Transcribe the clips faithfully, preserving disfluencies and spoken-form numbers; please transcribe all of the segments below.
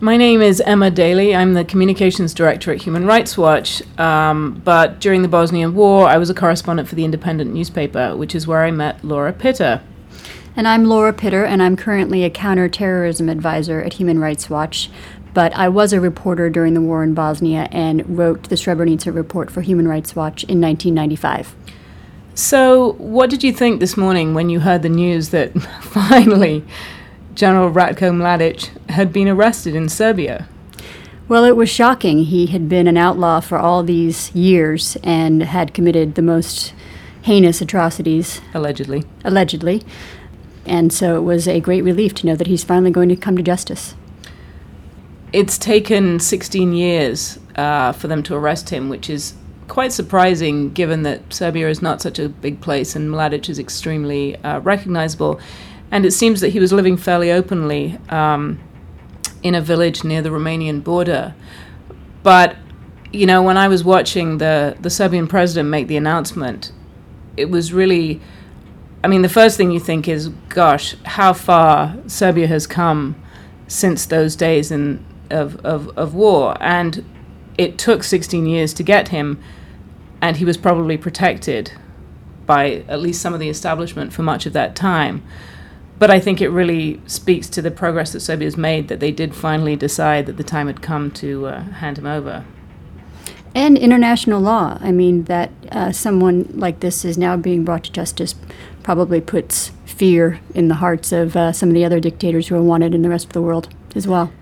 My name is Emma Daly. I'm the Communications Director at Human Rights Watch. Um, but during the Bosnian War, I was a correspondent for the Independent newspaper, which is where I met Laura Pitter. And I'm Laura Pitter, and I'm currently a counterterrorism advisor at Human Rights Watch. But I was a reporter during the war in Bosnia and wrote the Srebrenica report for Human Rights Watch in nineteen ninety-five. So what did you think this morning when you heard the news that finally General Ratko Mladic had been arrested in Serbia? Well, it was shocking. He had been an outlaw for all these years and had committed the most heinous atrocities. Allegedly. Allegedly. And so it was a great relief to know that he's finally going to come to justice. It's taken sixteen years uh, for them to arrest him, which is quite surprising given that Serbia is not such a big place and Mladic is extremely uh, recognizable. And it seems that he was living fairly openly um, in a village near the Romanian border. But, you know, when I was watching the, the Serbian president make the announcement, it was really, I mean, the first thing you think is, gosh, how far Serbia has come since those days in, of, of, of war. And it took sixteen years to get him, and he was probably protected by at least some of the establishment for much of that time. But I think it really speaks to the progress that Serbia's made that they did finally decide that the time had come to uh, hand him over. And international law. I mean, that uh, someone like this is now being brought to justice probably puts fear in the hearts of uh, some of the other dictators who are wanted in the rest of the world as well.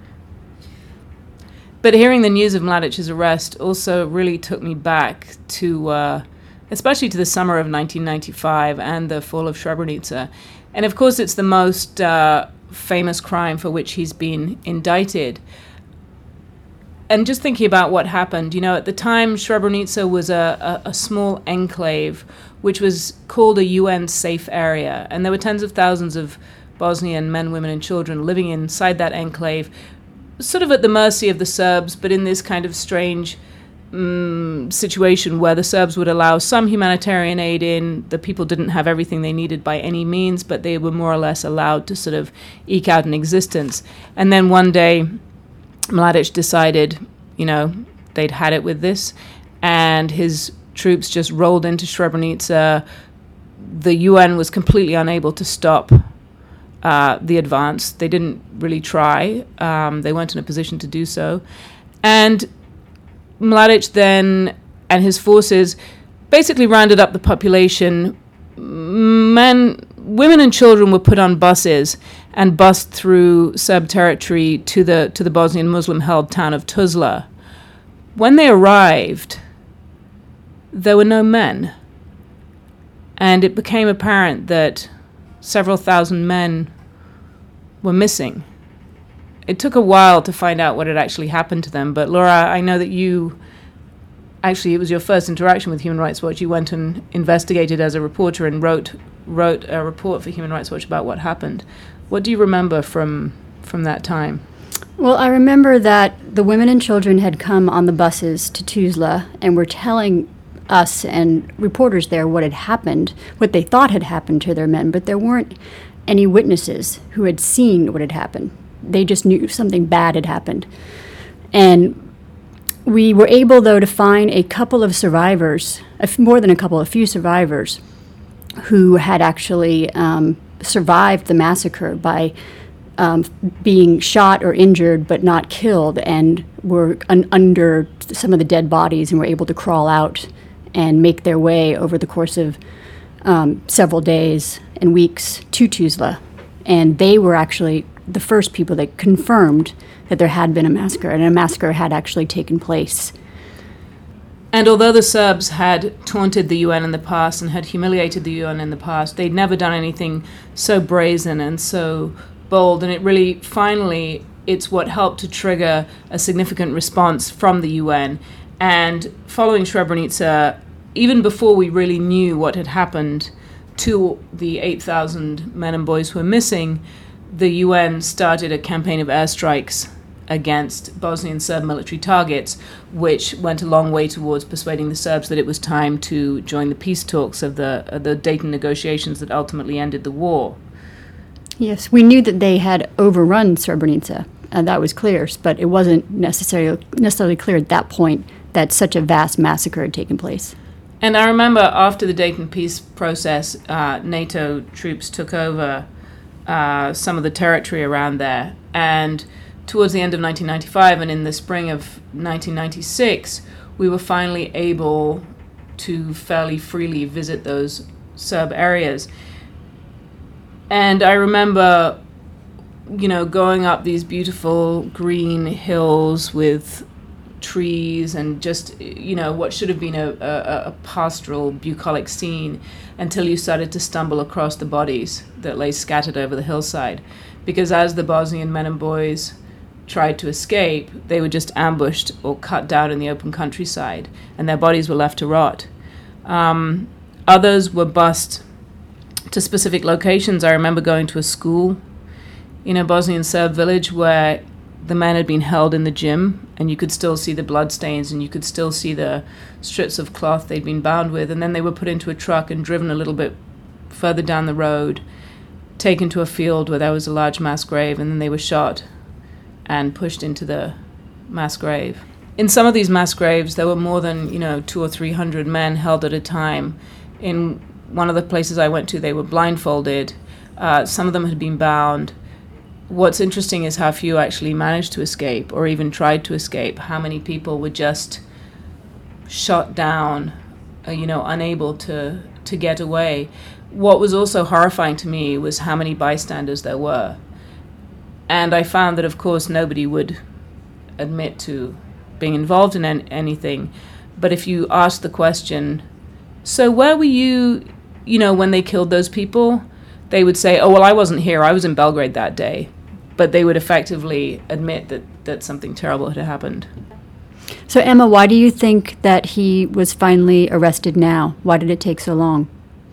But hearing the news of Mladic's arrest also really took me back to, uh, especially to the summer of nineteen ninety-five and the fall of Srebrenica. And of course, it's the most uh, famous crime for which he's been indicted. And just thinking about what happened, you know, at the time, Srebrenica was a, a, a small enclave, which was called a U N safe area. And there were tens of thousands of Bosnian men, women, and children living inside that enclave, sort of at the mercy of the Serbs, but in this kind of strange Um, situation where the Serbs would allow some humanitarian aid in. The people didn't have everything they needed by any means, but they were more or less allowed to sort of eke out an existence. And then one day, Mladic decided, you know, they'd had it with this, and his troops just rolled into Srebrenica. The U N was completely unable to stop uh, the advance. They didn't really try. Um, they weren't in a position to do so. And Mladic then and his forces basically rounded up the population. Men, women and children were put on buses and bussed through Serb territory to the to the Bosnian Muslim-held town of Tuzla. When they arrived, there were no men. And it became apparent that several thousand men were missing. It took a while to find out what had actually happened to them, but Laura, I know that you, actually it was your first interaction with Human Rights Watch. You went and investigated as a reporter and wrote wrote a report for Human Rights Watch about what happened. What do you remember from from that time? Well, I remember that the women and children had come on the buses to Tuzla and were telling us and reporters there what had happened, what they thought had happened to their men, but there weren't any witnesses who had seen what had happened. They just knew something bad had happened. And we were able, though, to find a couple of survivors, a f- more than a couple, a few survivors, who had actually um, survived the massacre by um, being shot or injured but not killed, and were un- under some of the dead bodies and were able to crawl out and make their way over the course of um, several days and weeks to Tuzla. And they were actually the first people that confirmed that there had been a massacre, and a massacre had actually taken place. And although the Serbs had taunted the U N in the past and had humiliated the U N in the past, they'd never done anything so brazen and so bold. And it really, finally, it's what helped to trigger a significant response from the U N. And following Srebrenica, even before we really knew what had happened to the eight thousand men and boys who were missing, the U N started a campaign of airstrikes against Bosnian Serb military targets, which went a long way towards persuading the Serbs that it was time to join the peace talks of the, uh, the Dayton negotiations that ultimately ended the war. Yes, we knew that they had overrun Srebrenica and that was clear, but it wasn't necessarily necessarily clear at that point that such a vast massacre had taken place. And I remember after the Dayton peace process, uh, NATO troops took over uh, some of the territory around there. And towards the end of nineteen ninety-five and in the spring of nineteen ninety-six, we were finally able to fairly freely visit those Serb areas. And I remember, you know, going up these beautiful green hills with trees and just, you know, what should have been a, a, a pastoral, bucolic scene, until you started to stumble across the bodies that lay scattered over the hillside. Because as the Bosnian men and boys tried to escape, they were just ambushed or cut down in the open countryside, and their bodies were left to rot. Um, others were bussed to specific locations. I remember going to a school in a Bosnian Serb village where the men had been held in the gym, and you could still see the bloodstains, and you could still see the strips of cloth they'd been bound with, and then they were put into a truck and driven a little bit further down the road, taken to a field where there was a large mass grave, and then they were shot and pushed into the mass grave. In some of these mass graves, there were more than, you know, two or three hundred men held at a time. In one of the places I went to, they were blindfolded. Uh, some of them had been bound. What's interesting is how few actually managed to escape or even tried to escape. How many people were just shot down, uh, you know, unable to, to get away. What was also horrifying to me was how many bystanders there were. And I found that, of course, nobody would admit to being involved in an- anything. But if you asked the question, so where were you, you know, when they killed those people? They would say, oh, well, I wasn't here. I was in Belgrade that day. But they would effectively admit that, that something terrible had happened. So, Emma, why do you think that he was finally arrested now? Why did it take so long?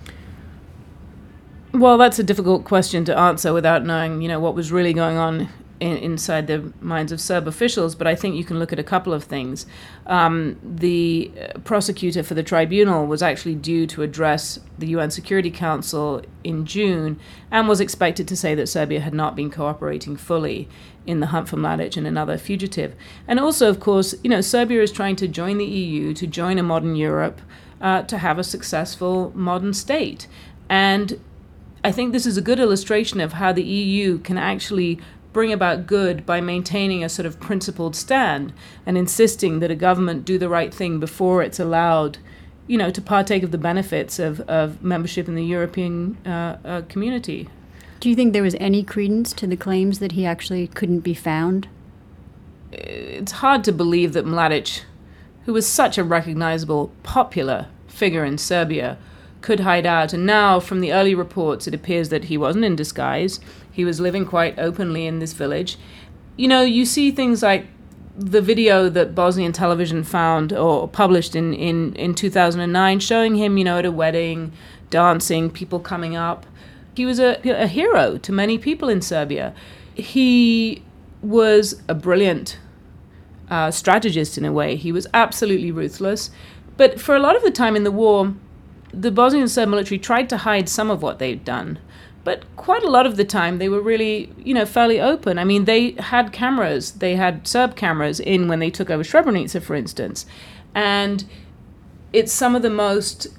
Well, that's a difficult question to answer without knowing, you know, what was really going on in, inside the minds of Serb officials. But I think you can look at a couple of things. Um, the prosecutor for the tribunal was actually due to address the U N Security Council in June and was expected to say that Serbia had not been cooperating fully in the hunt for Mladic and another fugitive. And also, of course, you know, Serbia is trying to join the E U, to join a modern Europe, uh, to have a successful modern state. And I think this is a good illustration of how the E U can actually bring about good by maintaining a sort of principled stand and insisting that a government do the right thing before it's allowed, you know, to partake of the benefits of, of membership in the European uh, uh, community. Do you think there was any credence to the claims that he actually couldn't be found? It's hard to believe that Mladic, who was such a recognizable, popular figure in Serbia, could hide out. And now, from the early reports, it appears that he wasn't in disguise. He was living quite openly in this village. You know, you see things like the video that Bosnian television found or published in, in, in two thousand nine showing him, you know, at a wedding, dancing, people coming up. He was a, a hero to many people in Serbia. He was a brilliant uh, strategist in a way. He was absolutely ruthless. But for a lot of the time in the war, the Bosnian Serb military tried to hide some of what they'd done. But quite a lot of the time, they were really, you know, fairly open. I mean, they had cameras. They had Serb cameras in when they took over Srebrenica, for instance. And it's some of the most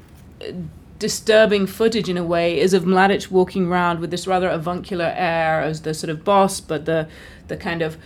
disturbing footage, in a way, is of Mladic walking around with this rather avuncular air as the sort of boss, but the, the kind of,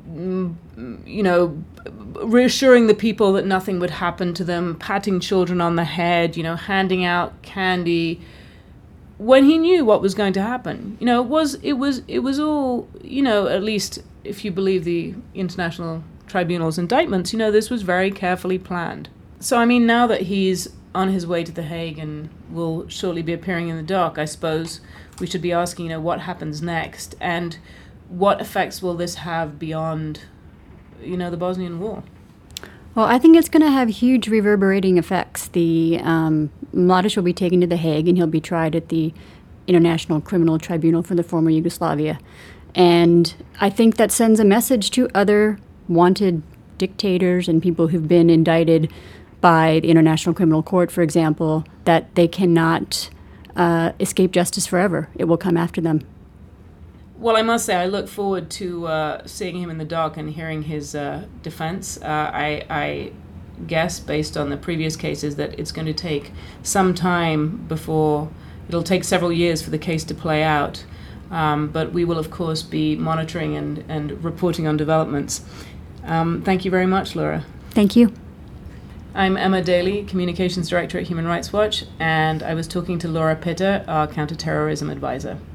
you know, reassuring the people that nothing would happen to them, patting children on the head, you know, handing out candy, when he knew what was going to happen. You know, it was it was it was all, you know, at least if you believe the International Tribunal's indictments, you know, this was very carefully planned. So, I mean, now that he's on his way to The Hague and will shortly be appearing in the dock, I suppose we should be asking, you know, what happens next, and what effects will this have beyond, you know, the Bosnian War? Well, I think it's going to have huge reverberating effects. The um, Mladic will be taken to The Hague, and he'll be tried at the International Criminal Tribunal for the former Yugoslavia. And I think that sends a message to other wanted dictators and people who've been indicted by the International Criminal Court, for example, that they cannot uh, escape justice forever. It will come after them. Well, I must say, I look forward to uh, seeing him in the dock and hearing his uh, defense. Uh, I, I guess, based on the previous cases, that it's going to take some time before, it'll take several years for the case to play out. Um, but we will, of course, be monitoring and, and reporting on developments. Um, thank you very much, Laura. Thank you. I'm Emma Daly, Communications Director at Human Rights Watch, and I was talking to Laura Pitter, our counterterrorism advisor.